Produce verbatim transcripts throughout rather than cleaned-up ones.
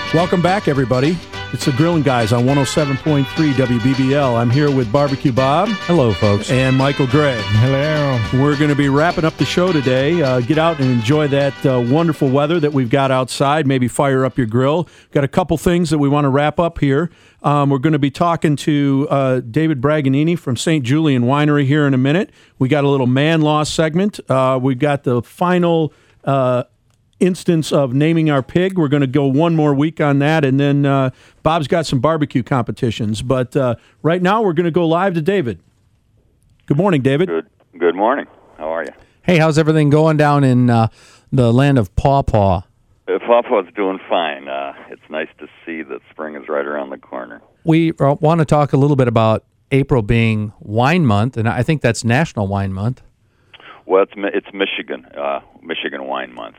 Welcome back, everybody. It's the Grilling Guys on one oh seven point three W B B L. I'm here with Barbecue Bob. Hello, folks. And Michael Gray. Hello. We're going to be wrapping up the show today. Uh, get out and enjoy that uh, wonderful weather that we've got outside. Maybe fire up your grill. Got a couple things that we want to wrap up here. Um, we're going to be talking to uh, David Braganini from Saint Julian Winery here in a minute. We got a little man law segment. Uh, we've got the final uh instance of naming our pig. We're going to go one more week on that, and then uh, Bob's got some barbecue competitions. But uh, right now, we're going to go live to David. Good morning, David. Good. Good morning. How are you? Hey, how's everything going down in uh, the land of Paw Paw? Uh, Paw Paw's doing fine. Uh, it's nice to see that spring is right around the corner. We uh, want to talk a little bit about April being Wine Month, and I think that's National Wine Month. Well, it's it's Michigan, uh, Michigan Wine Month.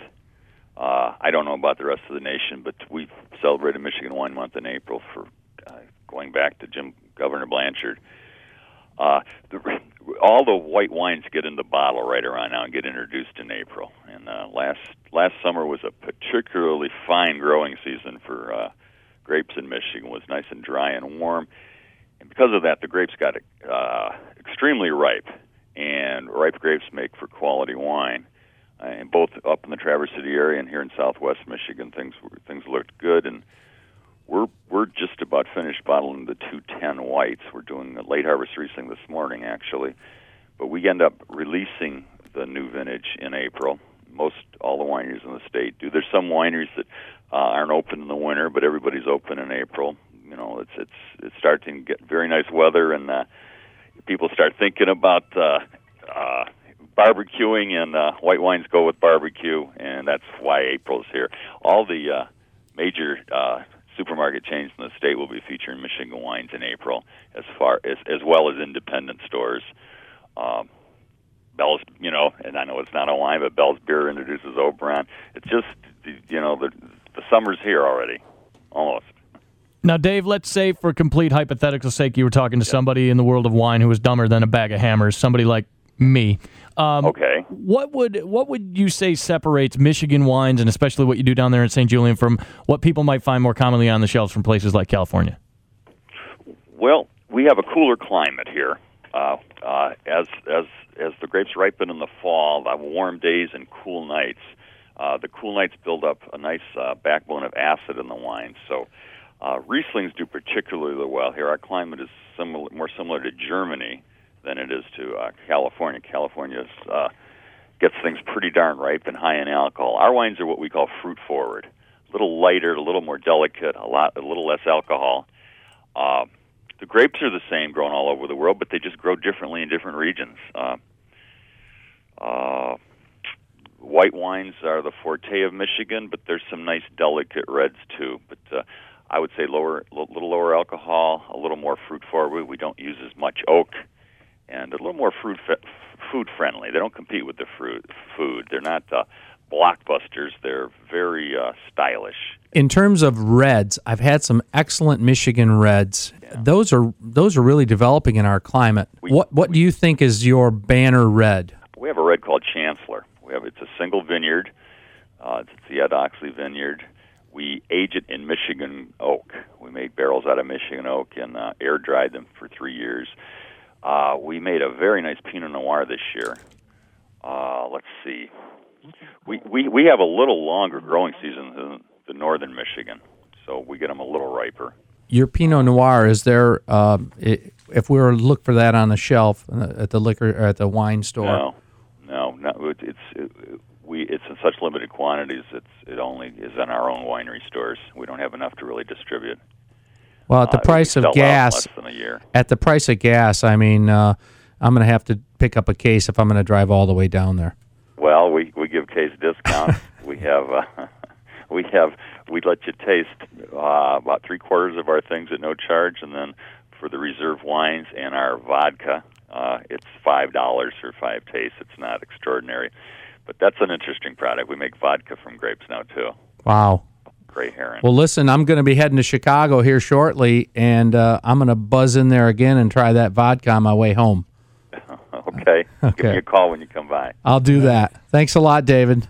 Uh, I don't know about the rest of the nation, but we've celebrated Michigan Wine Month in April for uh, going back to Jim Governor Blanchard. Uh, the, all the white wines get in the bottle right around now and get introduced in April. And uh, last last summer was a particularly fine growing season for uh, grapes in Michigan. It was nice and dry and warm, and because of that, the grapes got uh, extremely ripe. And ripe grapes make for quality wine. Uh, and both up in the Traverse City area and here in Southwest Michigan, things things looked good, and we're we're just about finished bottling the two ten whites. We're doing a late harvest Riesling this morning, actually, but we end up releasing the new vintage in April. Most all the wineries in the state do. There's some wineries that uh, aren't open in the winter, but everybody's open in April. You know, it's it's it's starting to get very nice weather, and uh, people start thinking about. Uh, uh, barbecuing, and uh, white wines go with barbecue, and that's why April's here. All the uh, major uh, supermarket chains in the state will be featuring Michigan wines in April, as far as as well as independent stores. Um, Bell's, you know, and I know it's not a wine, but Bell's Beer introduces Oberon. It's just, you know, the the summer's here already, almost. Now, Dave, let's say for complete hypothetical sake, you were talking to yeah. somebody in the world of wine who was dumber than a bag of hammers, somebody like me. Um, okay. What would what would you say separates Michigan wines, and especially what you do down there in Saint Julian, from what people might find more commonly on the shelves from places like California? Well, we have a cooler climate here. Uh, uh, as as as the grapes ripen in the fall, the warm days and cool nights, uh, the cool nights build up a nice uh, backbone of acid in the wine. So uh, Rieslings do particularly well here. Our climate is similar, more similar to Germany than it is to uh, California. California uh, gets things pretty darn ripe and high in alcohol. Our wines are what we call fruit forward, a little lighter, a little more delicate, a lot, a little less alcohol. Uh, the grapes are the same, grown all over the world, but they just grow differently in different regions. Uh, uh, white wines are the forte of Michigan, but there's some nice delicate reds too. But uh, I would say lower, a little lower alcohol, a little more fruit forward. We don't use as much oak. And a little more fruit food friendly. They don't compete with the fruit food. They're not uh, blockbusters. They're very uh, stylish. In terms of reds, I've had some excellent Michigan reds. Yeah. Those are those are really developing in our climate. We, what what we, do you think is your banner red? We have a red called Chancellor. We have it's a single vineyard. Uh, it's the Ed Oxley Vineyard. We age it in Michigan oak. We make barrels out of Michigan oak and uh, air dried them for three years. Uh, we made a very nice Pinot Noir this year. Uh, let's see. We, we we have a little longer growing season than the northern Michigan, so we get them a little riper. Your Pinot Noir, is there, uh, if we were to look for that on the shelf at the liquor or at the wine store? No, no, no. It's it, we it's in such limited quantities. It's it only is in our own winery stores. We don't have enough to really distribute. Well, at the uh, price of gas, less than a year. At the price of gas, I mean, uh, I'm going to have to pick up a case if I'm going to drive all the way down there. Well, we, we give case discounts. we have uh, we have we let you taste uh, about three quarters of our things at no charge, and then for the reserve wines and our vodka, uh, it's five dollars for five tastes. It's not extraordinary, but that's an interesting product. We make vodka from grapes now too. Wow. Gray Heron. Well, listen, I'm going to be heading to Chicago here shortly, and uh, I'm going to buzz in there again and try that vodka on my way home. Okay. Okay. Give me a call when you come by. I'll do that. Thanks a lot, David.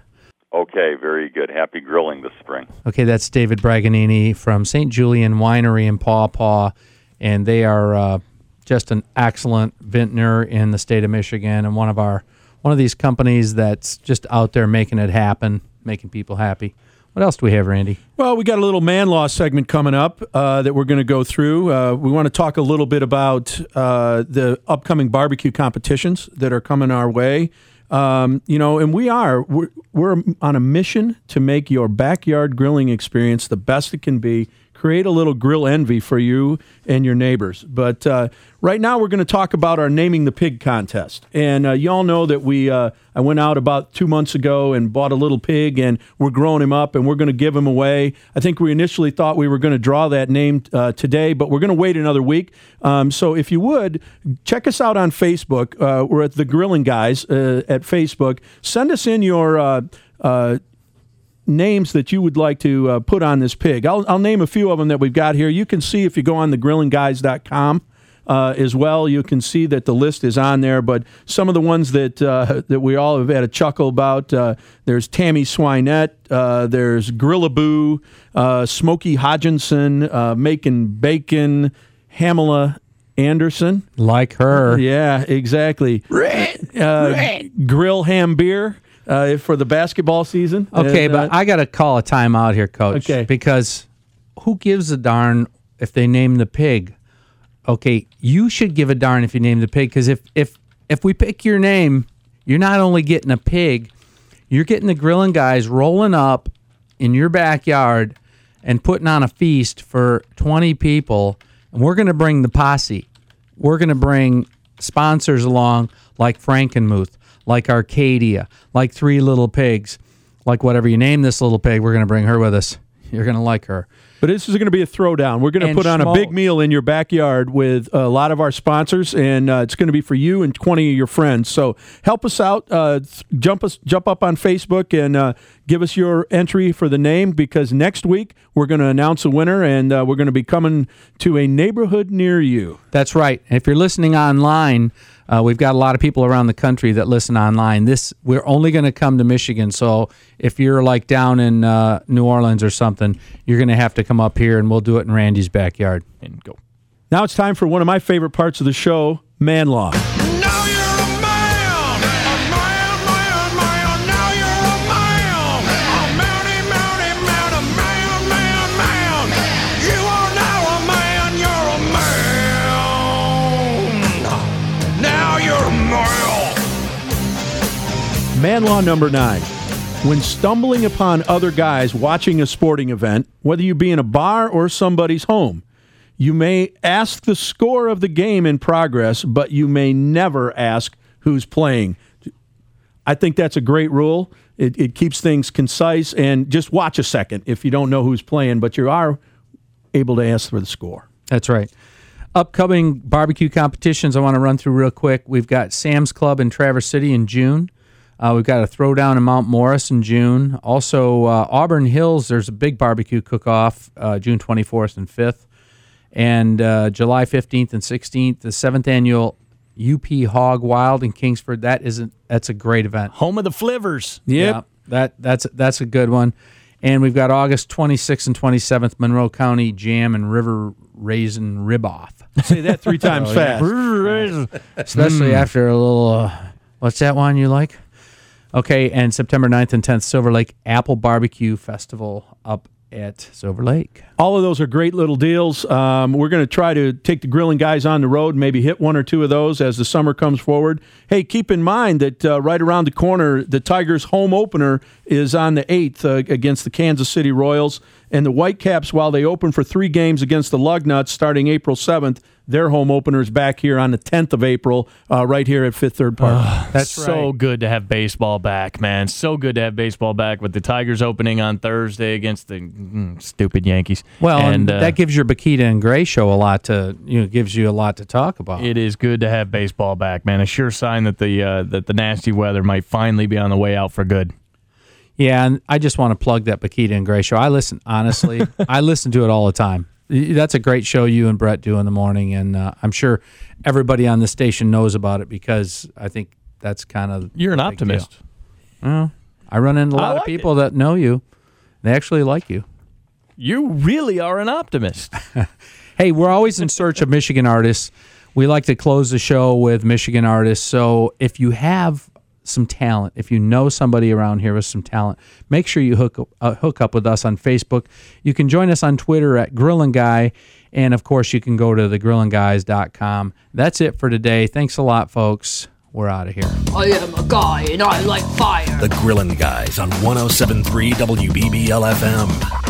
Okay, very good. Happy grilling this spring. Okay, that's David Braganini from Saint Julian Winery in Paw Paw, and they are uh, just an excellent vintner in the state of Michigan, and one of our one of these companies that's just out there making it happen, making people happy. What else do we have, Randy? Well, we got a little man law segment coming up uh, that we're going to go through. Uh, we want to talk a little bit about uh, the upcoming barbecue competitions that are coming our way. Um, you know, and we are, we're, we're on a mission to make your backyard grilling experience the best it can be. Create a little grill envy for you and your neighbors. But uh, right now we're going to talk about our Naming the Pig contest. And uh, you all know that we, uh, I went out about two months ago and bought a little pig, and we're growing him up, and we're going to give him away. I think we initially thought we were going to draw that name uh, today, but we're going to wait another week. Um, so if you would, check us out on Facebook. Uh, we're at The Grilling Guys uh, at Facebook. Send us in your uh, uh, names that you would like to uh, put on this pig. I'll, I'll name a few of them that we've got here. You can see if you go on the grilling guys dot com uh, as well, you can see that the list is on there, but some of the ones that uh, that we all have had a chuckle about, uh, there's Tammy Swinette, uh, there's Grillaboo, uh, Smokey Hodginson, uh, Making Bacon, Hamela Anderson. Like her. Yeah, exactly. Red, uh, red. Grill Ham Beer. Uh, for the basketball season. Okay, and, uh, but I got to call a timeout here, Coach. Okay. Because who gives a darn if they name the pig? Okay, you should give a darn if you name the pig, because if, if, if we pick your name, you're not only getting a pig, you're getting the grilling guys rolling up in your backyard and putting on a feast for twenty people, and we're going to bring the posse. We're going to bring sponsors along like Frankenmuth, like Arcadia, like Three Little Pigs, like whatever you name this little pig, we're going to bring her with us. You're going to like her. But this is going to be a throwdown. We're going to And put on a schmo- big meal in your backyard with a lot of our sponsors, and uh, it's going to be for you and twenty of your friends. So help us out. Uh, th- jump us, jump up on Facebook and uh, give us your entry for the name, because next week we're going to announce a winner, and uh, we're going to be coming to a neighborhood near you. That's right. If you're listening online, uh, we've got a lot of people around the country that listen online. This we're only going to come to Michigan, so if you're like down in uh, New Orleans or something, you're going to have to come up here, and we'll do it in Randy's backyard. And go. Now it's time for one of my favorite parts of the show, Man Law. Now you're a man, a man, man, man. Now you're a man, a manny, manny, man, a man, man, man. You are now a man, you're a man. Now you're a man. Man Law number nine. When stumbling upon other guys watching a sporting event, whether you be in a bar or somebody's home, you may ask the score of the game in progress, but you may never ask who's playing. I think that's a great rule. It, it keeps things concise, and just watch a second if you don't know who's playing, but you are able to ask for the score. That's right. Upcoming barbecue competitions I want to run through real quick. We've got Sam's Club in Traverse City in June. Uh, we've got a throwdown in Mount Morris in June. Also, uh, Auburn Hills, there's a big barbecue cook-off uh, June twenty-fourth and fifth. And uh, July fifteenth and sixteenth, the seventh annual U P Hog Wild in Kingsford. That isn't, that's a great event. Home of the Flivers. Yep. Yeah, that, that's, that's a good one. And we've got August twenty-sixth and twenty-seventh, Monroe County Jam and River Raisin Rib-Off. Say that three times fast. Especially after a little, uh, what's that one you like? Okay, and September ninth and tenth, Silver Lake Apple Barbecue Festival up at Silver Lake. All of those are great little deals. Um, we're going to try to take the grilling guys on the road, maybe hit one or two of those as the summer comes forward. Hey, keep in mind that uh, right around the corner, the Tigers' home opener is on the eighth uh, against the Kansas City Royals. And the Whitecaps, while they open for three games against the Lugnuts starting April seventh, their home opener is back here on the tenth of April, uh, right here at Fifth Third Park. That's so good to have baseball back, man. So good to have baseball back with the Tigers opening on Thursday against the mm, stupid Yankees. Well, and, uh, that gives your Bakita and Gray show a lot to, you know, gives you a lot to talk about. it is good to have baseball back, man. A sure sign that the uh, that the nasty weather might finally be on the way out for good. Yeah, and I just want to plug that Bakita and Gray show. I listen, honestly, I listen to it all the time. That's a great show you and Brett do in the morning, and uh, I'm sure everybody on the station knows about it because I think that's kind of You're an a big optimist. deal. Well, I run into a I lot like of people that know you. They actually like you. You really are an optimist. Hey, we're always in search of Michigan artists. We like to close the show with Michigan artists. So if you have some talent, if you know somebody around here with some talent, make sure you hook uh, hook up with us on Facebook. You can join us on Twitter at Grillin' Guy, and of course you can go to the grillin guys dot com. That's it for today. Thanks a lot, folks. We're out of here. I am a guy and I like fire. The Grillin' Guys on one oh seven point three W B B L F M.